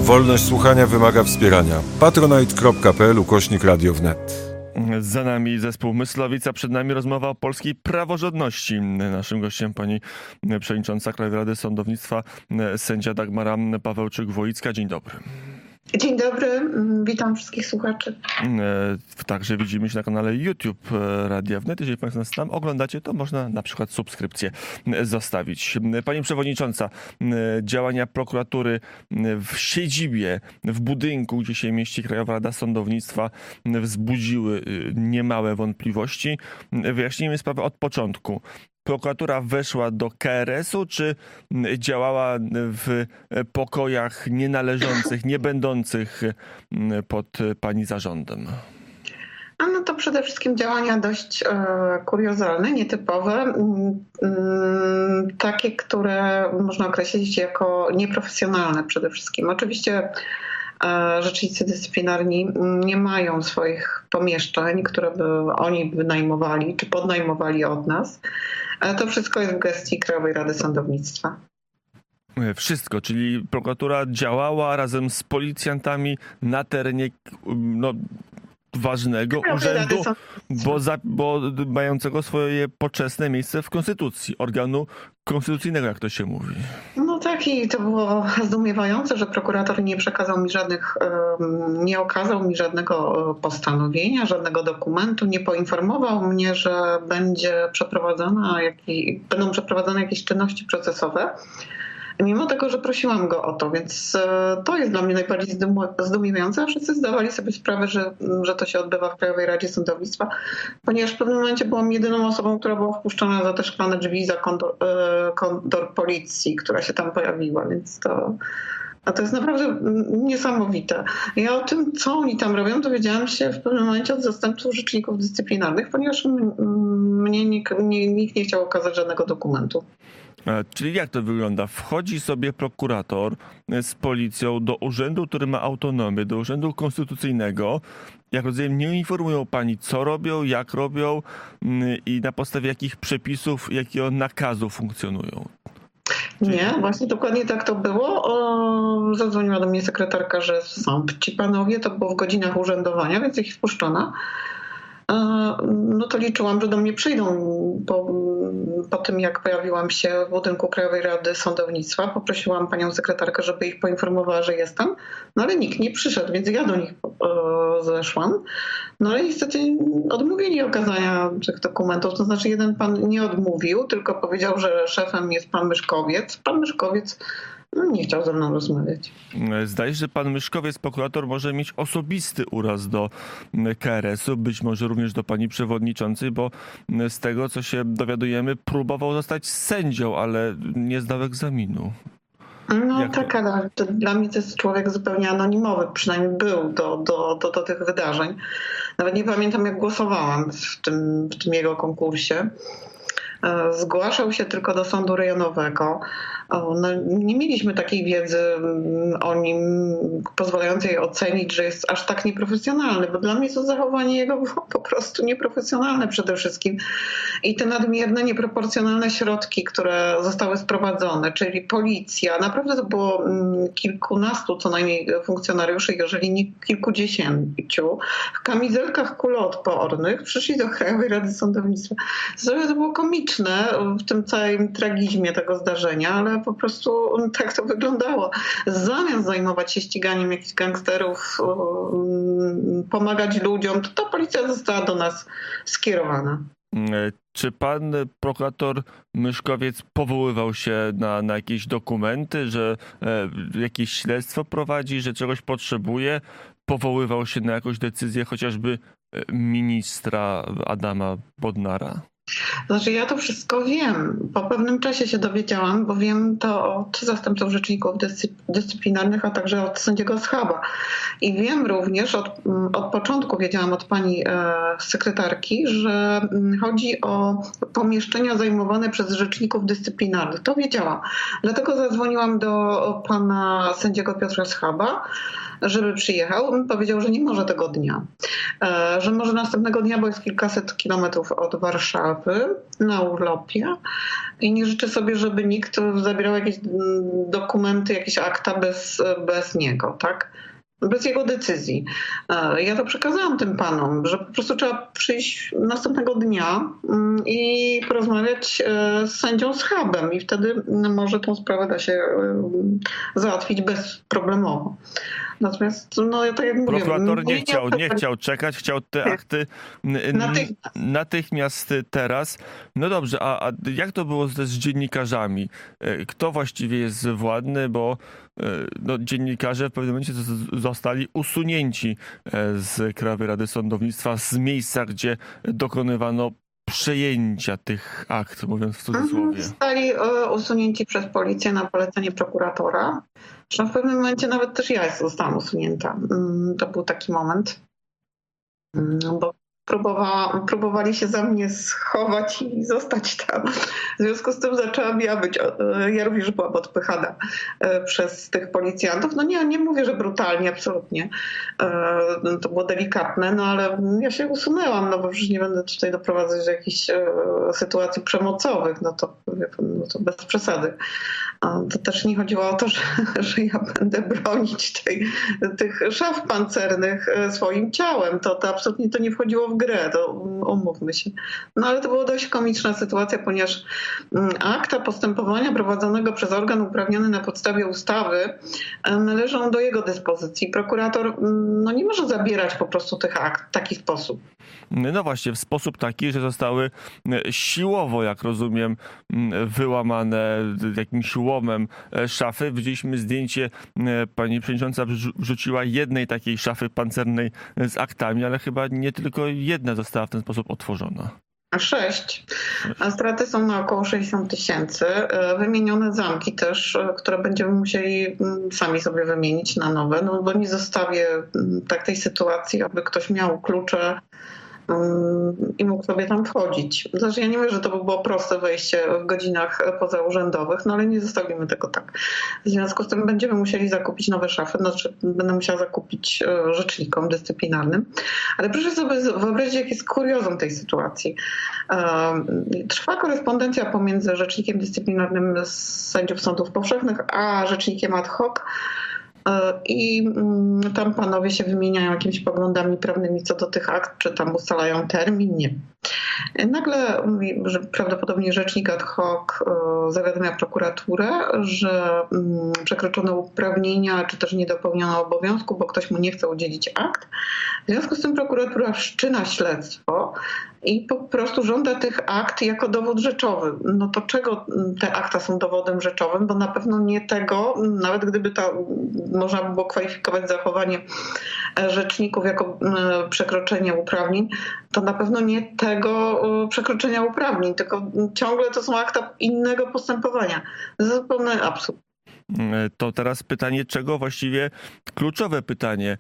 Wolność słuchania wymaga wspierania. patronite.pl/Radio wnet. Za nami zespół Myslowica, przed nami rozmowa o polskiej praworządności. Naszym gościem pani przewodnicząca Krajowej Rady Sądownictwa, sędzia Dagmara Pawełczyk-Woicka. Dzień dobry. Dzień dobry, witam wszystkich słuchaczy. Także widzimy się na kanale YouTube Radia Wnet. Jeżeli Państwo nas tam oglądacie, to można na przykład subskrypcję zostawić. Pani przewodnicząca, działania prokuratury w siedzibie, w budynku, gdzie się mieści Krajowa Rada Sądownictwa, wzbudziły niemałe wątpliwości. Wyjaśnijmy sprawę od początku. Prokuratura weszła do KRS-u, czy działała w pokojach nienależących, nie będących pod pani zarządem? No to przede wszystkim działania dość kuriozalne, nietypowe, takie, które można określić jako nieprofesjonalne przede wszystkim. Oczywiście rzecznicy dyscyplinarni nie mają swoich pomieszczeń, które by oni wynajmowali czy podnajmowali od nas. To wszystko jest w gestii Krajowej Rady Sądownictwa. Wszystko, czyli prokuratura działała razem z policjantami na terenie ważnego urzędu, bo mającego swoje poczesne miejsce w Konstytucji, organu konstytucyjnego, jak to się mówi. No tak, i to było zdumiewające, że prokurator nie okazał mi żadnego postanowienia, żadnego dokumentu, nie poinformował mnie, że będą przeprowadzone jakieś czynności procesowe. Mimo tego, że prosiłam go o to, więc to jest dla mnie najbardziej zdumiewające, a wszyscy zdawali sobie sprawę, że to się odbywa w Krajowej Radzie Sądownictwa, ponieważ w pewnym momencie byłam jedyną osobą, która była wpuszczona za te szklane drzwi, za kondor policji, która się tam pojawiła, więc to jest naprawdę niesamowite. Ja o tym, co oni tam robią, dowiedziałam się w pewnym momencie od zastępców rzeczników dyscyplinarnych, ponieważ mnie nikt nie chciał okazać żadnego dokumentu. Czyli jak to wygląda? Wchodzi sobie prokurator z policją do urzędu, który ma autonomię, do urzędu konstytucyjnego. Jak rozumiem, nie informują pani, co robią, jak robią i na podstawie jakich przepisów, jakiego nakazu funkcjonują. Nie, właśnie dokładnie tak to było. Zadzwoniła do mnie sekretarka, że są ci panowie, to było w godzinach urzędowania, więc ich wpuszczono. No to liczyłam, że do mnie przyjdą po tym, jak pojawiłam się w budynku Krajowej Rady Sądownictwa. Poprosiłam panią sekretarkę, żeby ich poinformowała, że jestem, no ale nikt nie przyszedł, więc ja do nich zeszłam. No ale niestety odmówili okazania tych dokumentów, to znaczy jeden pan nie odmówił, tylko powiedział, że szefem jest pan Myszkowiec. Pan Myszkowiec nie chciał ze mną rozmawiać. Zdaje się, że pan Myszkowiec, prokurator, może mieć osobisty uraz do KRS-u, być może również do pani przewodniczącej, bo z tego, co się dowiadujemy, próbował zostać sędzią, ale nie zdał egzaminu. No tak, ale dla mnie to jest człowiek zupełnie anonimowy, przynajmniej był do tych wydarzeń. Nawet nie pamiętam, jak głosowałam w tym jego konkursie. Zgłaszał się tylko do sądu rejonowego. No, nie mieliśmy takiej wiedzy o nim pozwalającej ocenić, że jest aż tak nieprofesjonalny, bo dla mnie to zachowanie jego było po prostu nieprofesjonalne przede wszystkim. I te nadmierne, nieproporcjonalne środki, które zostały sprowadzone, czyli policja, naprawdę to było kilkunastu co najmniej funkcjonariuszy, jeżeli nie kilkudziesięciu, w kamizelkach kuloodpornych przyszli do Krajowej Rady Sądownictwa. To było komiczne w tym całym tragizmie tego zdarzenia, ale po prostu tak to wyglądało. Zamiast zajmować się ściganiem jakichś gangsterów, pomagać ludziom, to policja została do nas skierowana. Czy pan prokurator Myszkowiec powoływał się na jakieś dokumenty, że jakieś śledztwo prowadzi, że czegoś potrzebuje? Powoływał się na jakąś decyzję chociażby ministra Adama Bodnara? Znaczy ja to wszystko wiem. Po pewnym czasie się dowiedziałam, bo wiem to od zastępców rzeczników dyscyplinarnych, a także od sędziego Schaba. I wiem również, od początku wiedziałam od pani sekretarki, że chodzi o pomieszczenia zajmowane przez rzeczników dyscyplinarnych. To wiedziałam. Dlatego zadzwoniłam do pana sędziego Piotra Schaba, żeby przyjechał. On powiedział, że nie może tego dnia. Że może następnego dnia, bo jest kilkaset kilometrów od Warszawy. sprawy na urlopie i nie życzę sobie, żeby nikt zabierał jakieś dokumenty, jakieś akta bez niego, tak? Bez jego decyzji. Ja to przekazałam tym panom, że po prostu trzeba przyjść następnego dnia i porozmawiać z sędzią Schabem i wtedy może tą sprawę da się załatwić bezproblemowo. Natomiast, tak jak mówię... Prokurator nie chciał czekać, chciał te akty natychmiast teraz. No dobrze, a jak to było z dziennikarzami? Kto właściwie jest władny, bo dziennikarze w pewnym momencie zostali usunięci z Krajowej Rady Sądownictwa, z miejsca, gdzie dokonywano przejęcia tych akt, mówiąc w cudzysłowie. Zostali usunięci przez policję na polecenie prokuratora. Zresztą w pewnym momencie nawet też ja zostałam usunięta. To był taki moment, bo próbowali się za mnie schować i zostać tam. W związku z tym zaczęłam ja również byłam odpychana przez tych policjantów. Nie mówię, że brutalnie, absolutnie. To było delikatne, ale ja się usunęłam, bo przecież nie będę tutaj doprowadzać do jakichś sytuacji przemocowych, to bez przesady. To też nie chodziło o to, że ja będę bronić tych szaf pancernych swoim ciałem. To absolutnie to nie wchodziło w grę, to umówmy się. Ale to była dość komiczna sytuacja, ponieważ akta postępowania prowadzonego przez organ uprawniony na podstawie ustawy należą do jego dyspozycji. Prokurator nie może zabierać po prostu tych akt w taki sposób. No właśnie, w sposób taki, że zostały siłowo, jak rozumiem, wyłamane jakimś łomem szafy. Widzieliśmy zdjęcie, pani przewodnicząca wrzuciła jednej takiej szafy pancernej z aktami, ale chyba nie tylko jedna została w ten sposób otworzona. 6. A straty są na około 60 000. Wymienione zamki też, które będziemy musieli sami sobie wymienić na nowe, bo nie zostawię takiej sytuacji, aby ktoś miał klucze i mógł sobie tam wchodzić. Znaczy ja nie mówię, że to by było proste wejście w godzinach pozaurzędowych, ale nie zostawimy tego tak. W związku z tym będziemy musieli zakupić nowe szafy, będę musiała zakupić rzecznikom dyscyplinarnym. Ale proszę sobie wyobrazić, jakie jest kuriozum tej sytuacji. Trwa korespondencja pomiędzy rzecznikiem dyscyplinarnym sędziów sądów powszechnych, a rzecznikiem ad hoc. I tam panowie się wymieniają jakimiś poglądami prawnymi co do tych akt, czy tam ustalają termin, nie. Nagle mówi, że prawdopodobnie rzecznik ad hoc zawiadamia prokuraturę, że przekroczono uprawnienia, czy też nie dopełniono obowiązku, bo ktoś mu nie chce udzielić akt. W związku z tym prokuratura wszczyna śledztwo i po prostu żąda tych akt jako dowód rzeczowy. To czego te akta są dowodem rzeczowym? Bo na pewno nie tego, nawet gdyby można by było kwalifikować zachowanie rzeczników jako przekroczenie uprawnień, to na pewno nie tego przekroczenia uprawnień, tylko ciągle to są akta innego postępowania. To jest zupełny absurd. To teraz pytanie, czego właściwie, kluczowe pytanie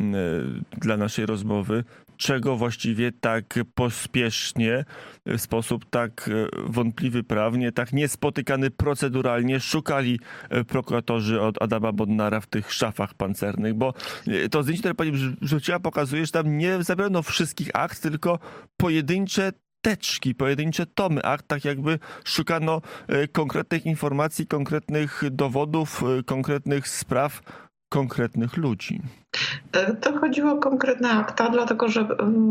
dla naszej rozmowy, czego właściwie tak pospiesznie, w sposób tak wątpliwy prawnie, tak niespotykany proceduralnie szukali prokuratorzy od Adama Bodnara w tych szafach pancernych, bo to zdjęcie, które pani wrzuciła, pokazuje, że tam nie zabrano wszystkich akt, tylko pojedyncze teczki, pojedyncze tomy akt, tak jakby szukano konkretnych informacji, konkretnych dowodów, konkretnych spraw, konkretnych ludzi. To chodziło o konkretne akta, dlatego że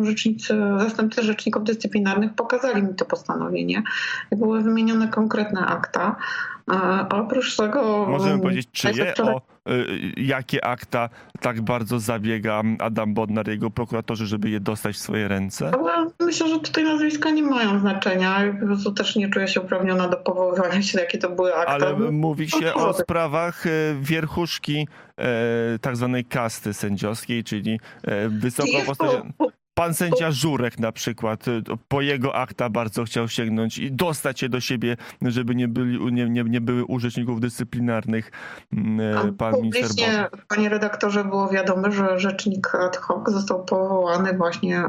zastępcy rzeczników dyscyplinarnych pokazali mi to postanowienie. Były wymienione konkretne akta. A oprócz tego... Możemy powiedzieć, czyje? O jakie akta tak bardzo zabiega Adam Bodnar, jego prokuratorzy, żeby je dostać w swoje ręce? Myślę, że tutaj nazwiska nie mają znaczenia. Po prostu też nie czuję się uprawniona do powoływania się, jakie to były akta. Ale mówi się o sprawach wierchuszki tak zwanej kasty sędziowskiej, czyli wysoko postawione. Pan sędzia Żurek na przykład, po jego akta bardzo chciał sięgnąć i dostać je do siebie, żeby nie były u rzeczników dyscyplinarnych. Pan minister Bodnar. Panie redaktorze, było wiadomo, że rzecznik ad hoc został powołany właśnie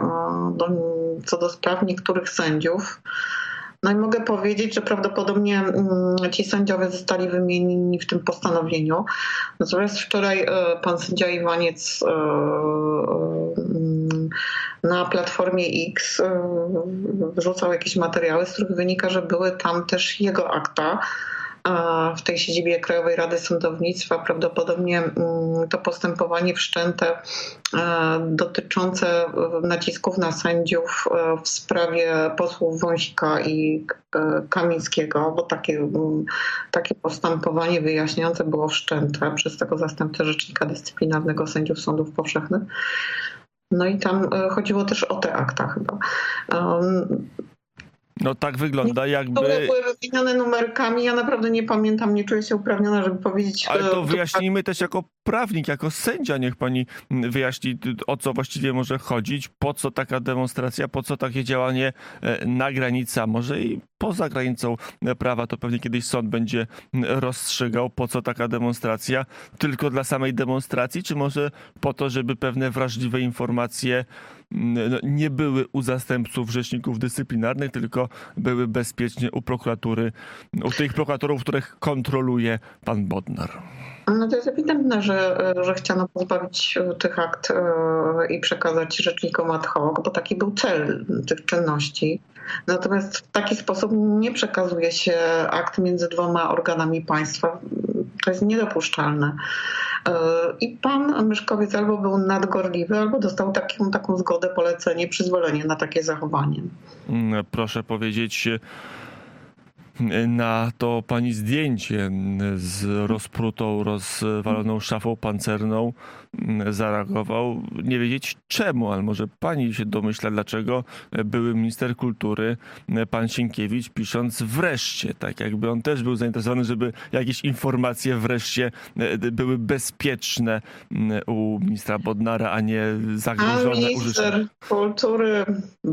co do spraw niektórych sędziów. I mogę powiedzieć, że prawdopodobnie ci sędziowie zostali wymienieni w tym postanowieniu. Natomiast wczoraj pan sędzia Iwaniec na Platformie X wrzucał jakieś materiały, z których wynika, że były tam też jego akta w tej siedzibie Krajowej Rady Sądownictwa. Prawdopodobnie to postępowanie wszczęte dotyczące nacisków na sędziów w sprawie posłów Wąsika i Kamińskiego, bo takie postępowanie wyjaśniające było wszczęte przez tego zastępcę rzecznika dyscyplinarnego sędziów sądów powszechnych. No i tam chodziło też o te akta chyba. No tak wygląda, jakby... Które były wymienione numerkami, ja naprawdę nie pamiętam, nie czuję się uprawniona, żeby powiedzieć... Ale to wyjaśnijmy też jako prawnik, jako sędzia, niech pani wyjaśni, o co właściwie może chodzić, po co taka demonstracja, po co takie działanie na granicy, a może i poza granicą prawa, to pewnie kiedyś sąd będzie rozstrzygał, po co taka demonstracja, tylko dla samej demonstracji, czy może po to, żeby pewne wrażliwe informacje nie były u zastępców rzeczników dyscyplinarnych, tylko były bezpiecznie u prokuratury, u tych prokuratorów, których kontroluje pan Bodnar. No to jest ewidentne, że chciano pozbawić tych akt i przekazać rzecznikom ad hoc, bo taki był cel tych czynności. Natomiast w taki sposób nie przekazuje się akt między dwoma organami państwa. To jest niedopuszczalne. I pan Myszkowiec albo był nadgorliwy, albo dostał taką zgodę, polecenie, przyzwolenie na takie zachowanie. Proszę powiedzieć, na to pani zdjęcie z rozprutą, rozwaloną szafą pancerną zareagował. Nie wiedzieć czemu, ale może pani się domyśla, dlaczego były minister kultury, pan Sienkiewicz, pisząc wreszcie, tak jakby on też był zainteresowany, żeby jakieś informacje wreszcie były bezpieczne u ministra Bodnara, a nie zagrożone użyciem. Minister kultury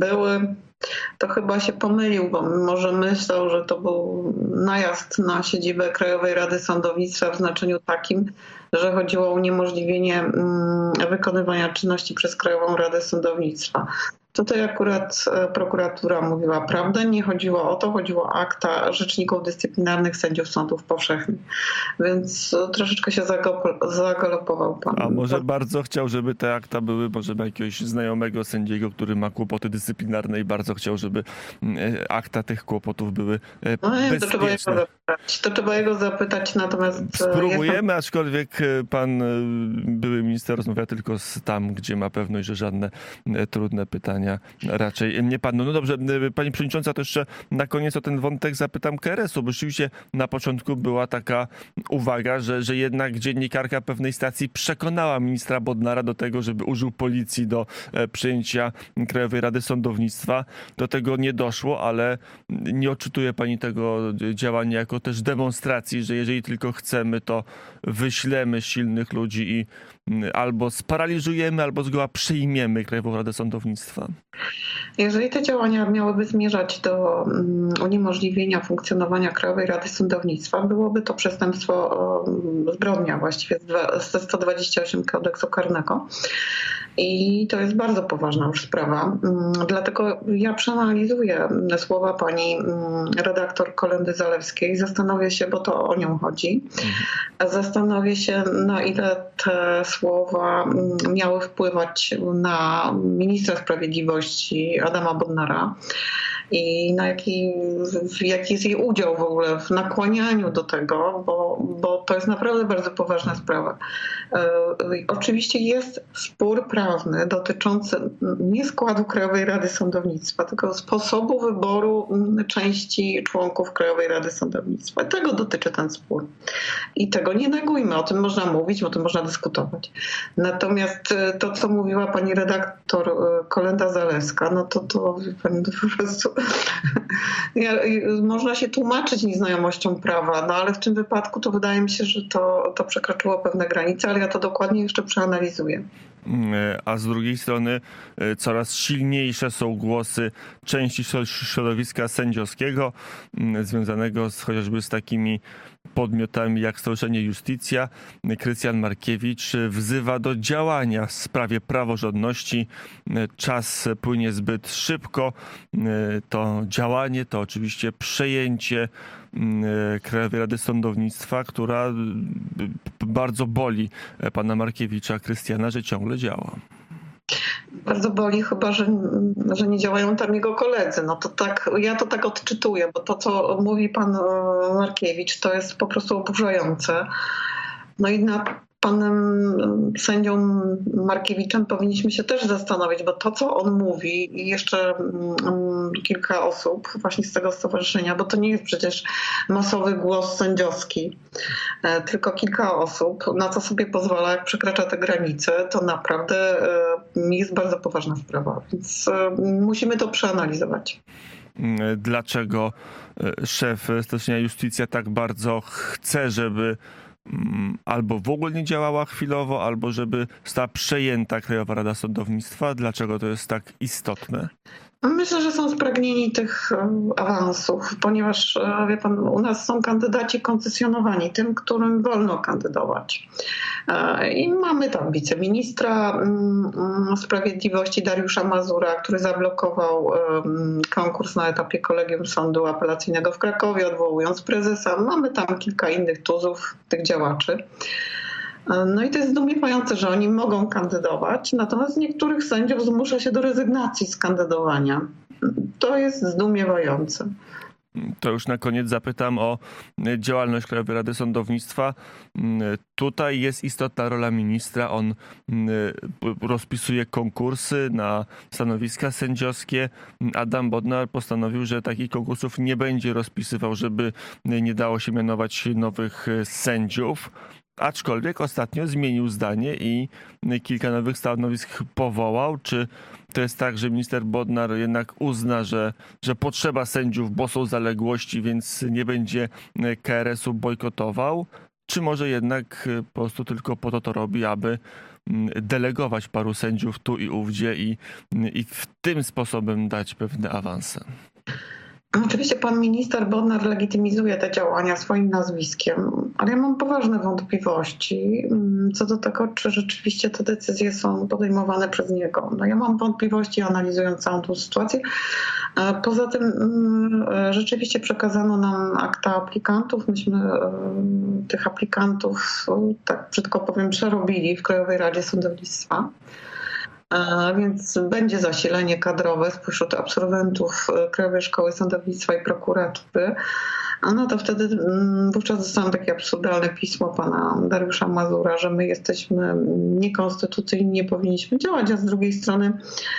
to chyba się pomylił, bo może myślał, że to był najazd na siedzibę Krajowej Rady Sądownictwa w znaczeniu takim, że chodziło o uniemożliwienie wykonywania czynności przez Krajową Radę Sądownictwa. Tutaj akurat prokuratura mówiła prawdę, nie chodziło o to, chodziło o akta rzeczników dyscyplinarnych sędziów sądów powszechnych. Więc troszeczkę się zagalopował pan. A może bardzo chciał, żeby te akta były, może ma jakiegoś znajomego sędziego, który ma kłopoty dyscyplinarne i bardzo chciał, żeby akta tych kłopotów były bezpieczne. To trzeba jego zapytać, natomiast... Spróbujemy, aczkolwiek pan były minister rozmawia tylko tam, gdzie ma pewność, że żadne trudne pytania raczej nie padną. No dobrze, pani przewodnicząca, to jeszcze na koniec o ten wątek zapytam KRS-u, bo rzeczywiście na początku była taka uwaga, że jednak dziennikarka pewnej stacji przekonała ministra Bodnara do tego, żeby użył policji do przejęcia Krajowej Rady Sądownictwa. Do tego nie doszło, ale nie odczytuje pani tego działania jako też demonstracji, że jeżeli tylko chcemy, to wyślemy silnych ludzi i albo sparaliżujemy, albo zgoła przyjmiemy Krajową Radę Sądownictwa? Jeżeli te działania miałyby zmierzać do uniemożliwienia funkcjonowania Krajowej Rady Sądownictwa, byłoby to przestępstwo, zbrodnia właściwie ze 128 Kodeksu Karnego. I to jest bardzo poważna już sprawa. Dlatego ja przeanalizuję słowa pani redaktor Kolendy Zalewskiej. Zastanowię się, bo to o nią chodzi. Zastanowię się, na ile te słowa miały wpływać na ministra sprawiedliwości Adama Bodnara i na jaki jest jej udział w ogóle w nakłanianiu do tego, bo to jest naprawdę bardzo poważna sprawa. Oczywiście jest spór prawny dotyczący nie składu Krajowej Rady Sądownictwa, tylko sposobu wyboru części członków Krajowej Rady Sądownictwa. Tego dotyczy ten spór. I tego nie negujmy. O tym można mówić, o tym można dyskutować. Natomiast to, co mówiła pani redaktor Kolenda Zalewska, no to po prostu można się tłumaczyć nieznajomością prawa, no ale w tym wypadku to wydaje mi się, że to przekroczyło pewne granice, ale ja to dokładnie jeszcze przeanalizuję. A z drugiej strony coraz silniejsze są głosy części środowiska sędziowskiego związanego chociażby z takimi podmiotami jak Stowarzyszenie Justicja. Krystian Markiewicz wzywa do działania w sprawie praworządności. Czas płynie zbyt szybko. To działanie to oczywiście przejęcie Krajowej Rady Sądownictwa, która bardzo boli pana Markiewicza, Krystiana, że ciągle działa. Bardzo boli chyba, że nie działają tam jego koledzy. No to tak, ja to tak odczytuję, bo to, co mówi pan Markiewicz, to jest po prostu oburzające. No i nad panem sędzią Markiewiczem powinniśmy się też zastanowić, bo to, co on mówi i jeszcze kilka osób właśnie z tego stowarzyszenia, bo to nie jest przecież masowy głos sędziowski, tylko kilka osób, na co sobie pozwala, jak przekracza te granice, to naprawdę jest bardzo poważna sprawa, więc musimy to przeanalizować. Dlaczego szef Stowarzyszenia Iustitia tak bardzo chce, żeby albo w ogóle nie działała chwilowo, albo żeby została przejęta Krajowa Rada Sądownictwa? Dlaczego to jest tak istotne? Myślę, że są spragnieni tych awansów, ponieważ, wie pan, u nas są kandydaci koncesjonowani, tym, którym wolno kandydować. I mamy tam wiceministra sprawiedliwości Dariusza Mazura, który zablokował konkurs na etapie Kolegium Sądu Apelacyjnego w Krakowie, odwołując prezesa. Mamy tam kilka innych tuzów, tych działaczy. No i to jest zdumiewające, że oni mogą kandydować, natomiast niektórych sędziów zmusza się do rezygnacji z kandydowania. To jest zdumiewające. To już na koniec zapytam o działalność Krajowej Rady Sądownictwa. Tutaj jest istotna rola ministra. On rozpisuje konkursy na stanowiska sędziowskie. Adam Bodnar postanowił, że takich konkursów nie będzie rozpisywał, żeby nie dało się mianować nowych sędziów. Aczkolwiek ostatnio zmienił zdanie i kilka nowych stanowisk powołał. Czy to jest tak, że minister Bodnar jednak uzna, że potrzeba sędziów, bo są zaległości, więc nie będzie KRS-u bojkotował? Czy może jednak po prostu tylko po to robi, aby delegować paru sędziów tu i ówdzie i w tym sposobem dać pewne awanse? Oczywiście pan minister Bodnar legitymizuje te działania swoim nazwiskiem, ale ja mam poważne wątpliwości co do tego, czy rzeczywiście te decyzje są podejmowane przez niego. No ja mam wątpliwości, analizując całą tą sytuację. Poza tym rzeczywiście przekazano nam akta aplikantów. Myśmy tych aplikantów, tak brzydko powiem, przerobili w Krajowej Radzie Sądownictwa. Więc będzie zasilenie kadrowe spośród absolwentów Krajowej Szkoły Sądownictwa i Prokuratury. No to wtedy wówczas dostałam takie absurdalne pismo pana Dariusza Mazura, że my jesteśmy niekonstytucyjni, nie powinniśmy działać, a z drugiej strony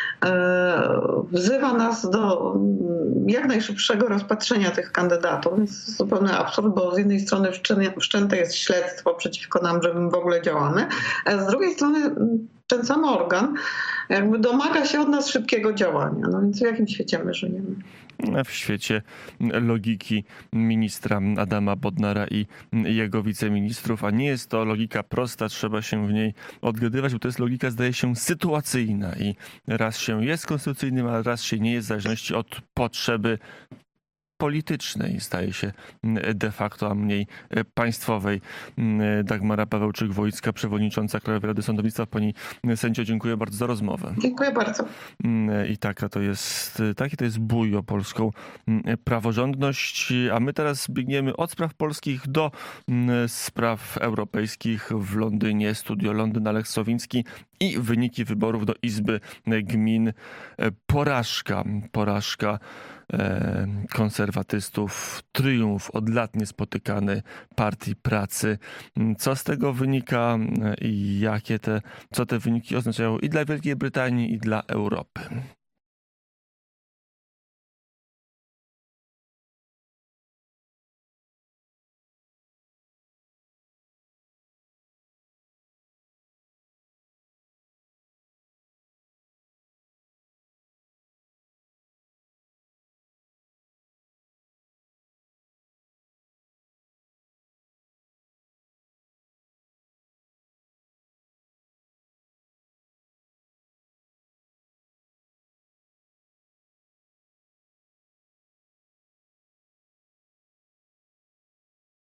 wzywa nas do jak najszybszego rozpatrzenia tych kandydatów. Więc zupełny absurd, bo z jednej strony wszczęte jest śledztwo przeciwko nam, że my w ogóle działamy, a z drugiej strony ten sam organ jakby domaga się od nas szybkiego działania. No więc w jakim świecie my żyjemy? W świecie logiki ministra Adama Bodnara i jego wiceministrów, a nie jest to logika prosta, trzeba się w niej odgadywać, bo to jest logika, zdaje się, sytuacyjna i raz się jest konstytucyjnym, a raz się nie jest, w zależności od potrzeby politycznej, staje się de facto, a mniej państwowej. Dagmara Pawełczyk-Wojcka, przewodnicząca Krajowej Rady Sądownictwa. Pani sędzio, dziękuję bardzo za rozmowę. Dziękuję bardzo. I taki to jest bój o polską praworządność. A my teraz biegniemy od spraw polskich do spraw europejskich w Londynie. Studio Londyn, Aleks Sowiński i wyniki wyborów do Izby Gmin. Porażka konserwatystów, triumf od lat niespotykany Partii Pracy. Co z tego wynika i co te wyniki oznaczają i dla Wielkiej Brytanii, i dla Europy?